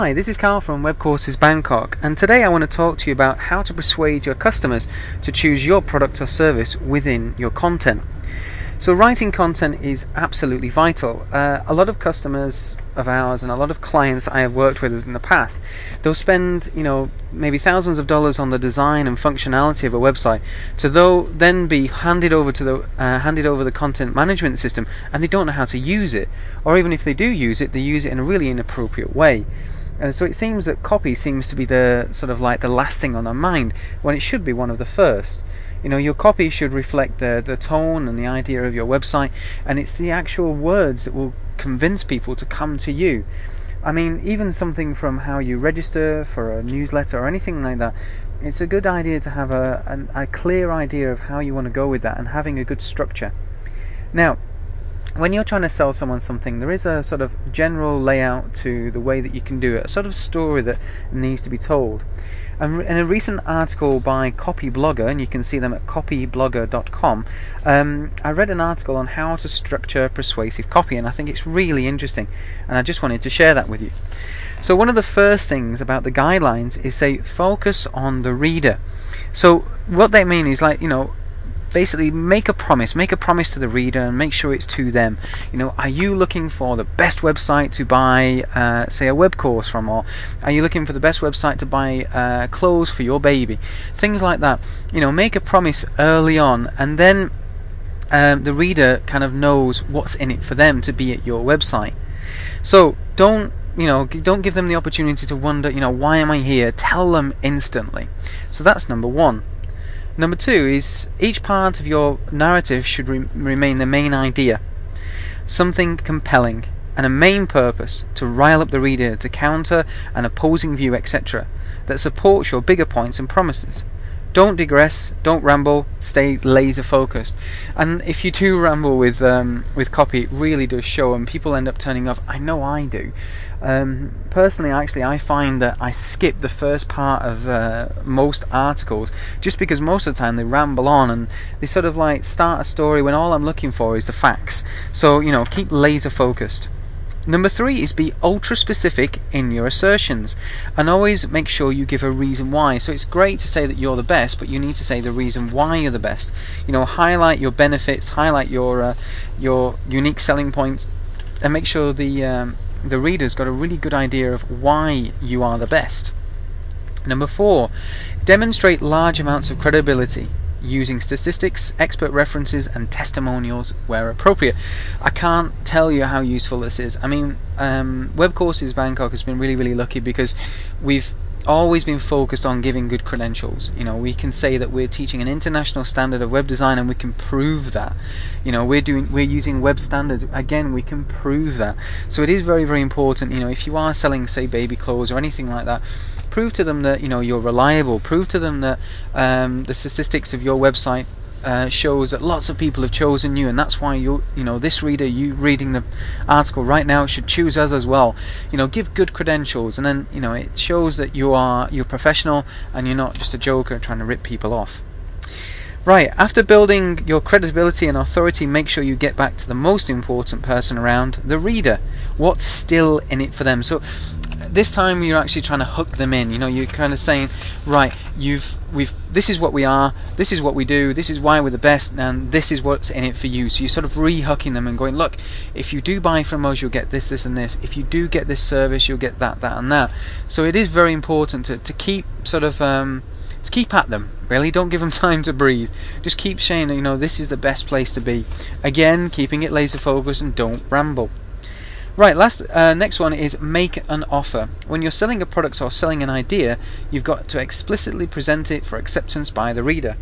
Hi, this is Carl from Webcourses Bangkok, and today I want to talk to you about how to persuade your customers to choose your product or service within your content. So writing content is absolutely vital. A lot of customers of ours and a lot of clients I have worked with in the past, they'll spend maybe thousands of dollars on the design and functionality of a website to then be handed over the content management system, and they don't know how to use it, or even if they do use it, they use it in a really inappropriate way. And so it seems that copy seems to be the sort of like the last thing on our mind when it should be one of the first. Your copy should reflect the tone and the idea of your website, and it's the actual words that will convince people to come to you. I mean, even something from how you register for a newsletter or anything like that, it's a good idea to have a clear idea of how you want to go with that and having a good structure. Now, when you're trying to sell someone something, there is a sort of general layout to the way that you can do it, a sort of story that needs to be told. And in a recent article by Copyblogger, and you can see them at copyblogger.com, I read an article on how to structure persuasive copy, and I think it's really interesting, and I just wanted to share that with you. So one of the first things about the guidelines is say focus on the reader. So what they mean is basically make a promise to the reader and make sure it's to them. Are you looking for the best website to buy say a web course from, or are you looking for the best website to buy clothes for your baby, things like that. Make a promise early on, and then the reader kind of knows what's in it for them to be at your website. So don't give them the opportunity to wonder, why am I here? Tell them instantly. So that's number one. Number two is each part of your narrative should remain the main idea, something compelling, and a main purpose to rile up the reader, to counter an opposing view, etc., that supports your bigger points and promises. Don't digress, don't ramble, stay laser focused. And if you do ramble with copy, it really does show, and people end up turning off. I know I do. Personally, actually, I find that I skip the first part of most articles just because most of the time they ramble on and they sort of like start a story when all I'm looking for is the facts. So keep laser focused. Number three is be ultra specific in your assertions, and always make sure you give a reason why. So it's great to say that you're the best, but you need to say the reason why you're the best. Highlight your benefits, highlight your unique selling points, and make sure the reader's got a really good idea of why you are the best. Number four, demonstrate large amounts of credibility using statistics, expert references, and testimonials where appropriate. I can't tell you how useful this is. I mean, Webcourses Bangkok has been really, really lucky because we've always been focused on giving good credentials. We can say that we're teaching an international standard of web design, and we can prove that. We're using web standards. Again, we can prove that. So it is very, very important. If you are selling, say, baby clothes or anything like that, prove to them that you're reliable. Prove to them that the statistics of your website shows that lots of people have chosen you, and that's why this reader, you reading the article right now, should choose us as well. Give good credentials, and then it shows that you're professional and you're not just a joker trying to rip people off. Right, after building your credibility and authority, make sure you get back to the most important person around, the reader. What's still in it for them? So this time you're actually trying to hook them in. You're kind of saying, right, this is what we are, this is what we do, this is why we're the best, and this is what's in it for you. So you're sort of re-hooking them and going, look, if you do buy from us, you'll get this, this, and this. If you do get this service, you'll get that, that, and that. So it is very important to keep sort of to keep at them. Really, don't give them time to breathe. Just keep saying, this is the best place to be. Again, keeping it laser focused, and don't ramble. Right, next one is make an offer. When you're selling a product or selling an idea, you've got to explicitly present it for acceptance by the reader.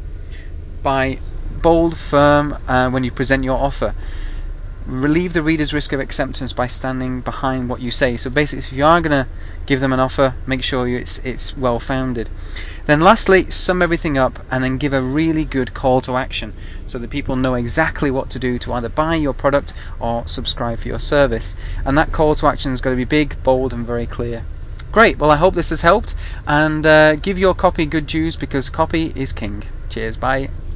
By bold, firm when you present your offer. Relieve the reader's risk of acceptance by standing behind what you say. So basically, if you are going to give them an offer, make sure it's well founded. Then lastly, sum everything up and then give a really good call to action so that people know exactly what to do to either buy your product or subscribe for your service. And that call to action is going to be big, bold, and very clear. Great, well, I hope this has helped, and give your copy good dues, because copy is king. Cheers, bye.